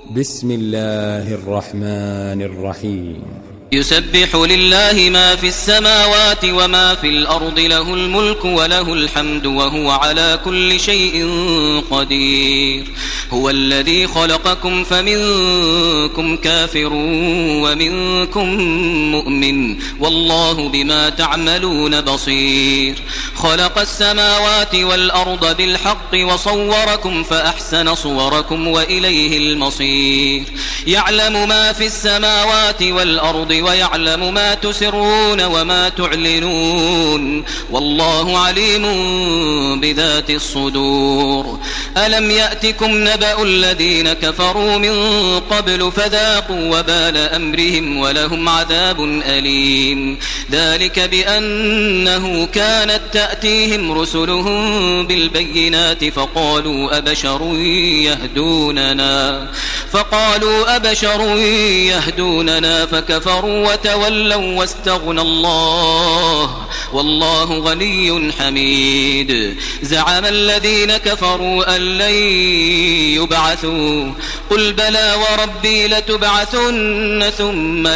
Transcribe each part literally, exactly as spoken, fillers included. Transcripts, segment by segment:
بسم الله الرحمن الرحيم. يسبح لله ما في السماوات وما في الأرض، له الملك وله الحمد وهو على كل شيء قدير. هو الذي خلقكم فمنكم كافر ومنكم مؤمن، والله بما تعملون بصير. خلق السماوات والأرض بالحق وصوركم فأحسن صوركم وإليه المصير. يعلم ما في السماوات والأرض ويعلم ما تسرون وما تعلنون، والله عليم بذات الصدور. ألم يأتكم نبأ الذين كفروا من قبل فذاقوا وبال أمرهم ولهم عذاب أليم. ذلك بأنه كانت تأتيهم رسلهم بالبينات فقالوا أبشر يهدوننا فقالوا أبشر يهدوننا فكفروا وتولوا واستغنى الله والله غني حميد. زعم الذين كفروا أن لن يبعثوا، قل بلى وربي لتبعثن ثم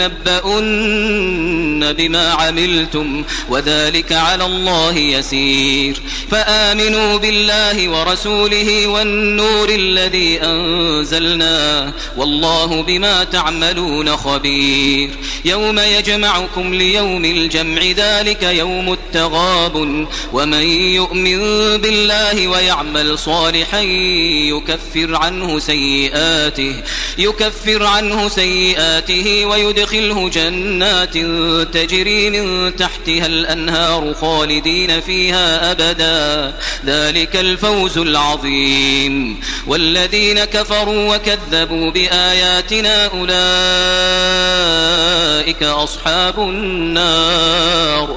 لتنبؤن بما عملتم وذلك على الله يسير. فآمنوا بالله ورسوله والنور الذي أنزلنا، والله بما تعملون خبير. يوم يجمعكم ليوم الجمع ذلك يوم التغابن، ومن يؤمن بالله ويعمل صالحا يكفر عنه سيئاته يكفر عنه سيئاته ويدخله جنات تجري من تحتها الأنهار خالدين فيها أبدا، ذلك الفوز العظيم. والذين كفروا وكذبوا بآياتنا أولئك أصحاب النار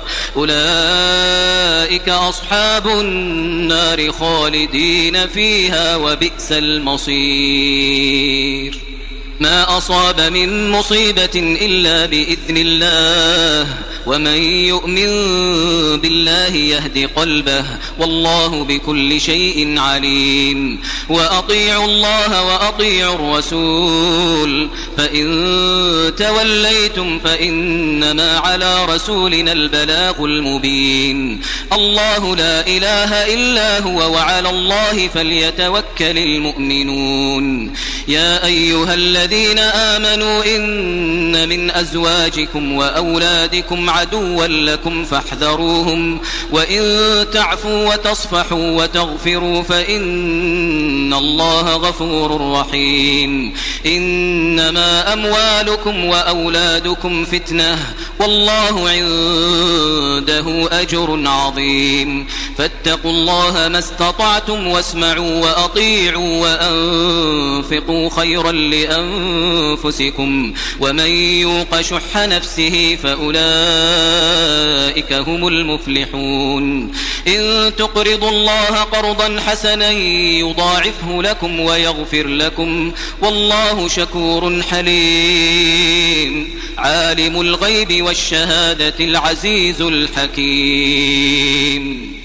أولئك أصحاب النار خالدين فيها وبئس المصير. ما أصاب من مصيبة إلا بإذن الله، ومن يؤمن بالله يهد قلبه، والله بكل شيء عليم. وأطيعوا الله وأطيعوا الرسول، فإن توليتم فإنما على رسولنا البلاغ المبين. الله لا إله إلا هو وعلى الله فليتوكل المؤمنون. يا أيها الذين آمنوا إن من أزواجكم وأولادكم عدوا لكم فاحذروهم، وإن تعفوا وتصفحوا وتغفروا فإن الله غفور رحيم. إنما أموالكم وأولادكم فتنة، والله عنده أجر عظيم. فاتقوا الله ما استطعتم واسمعوا وأطيعوا وأنفقوا خيرا لأنفسكم، ومن يوق شح نفسه فأولئك هم المفلحون. إن تقرضوا الله قرضا حسنا يضاعفه لكم ويغفر لكم، والله شكور حليم. عالم الغيب والشهادة العزيز الحكيم.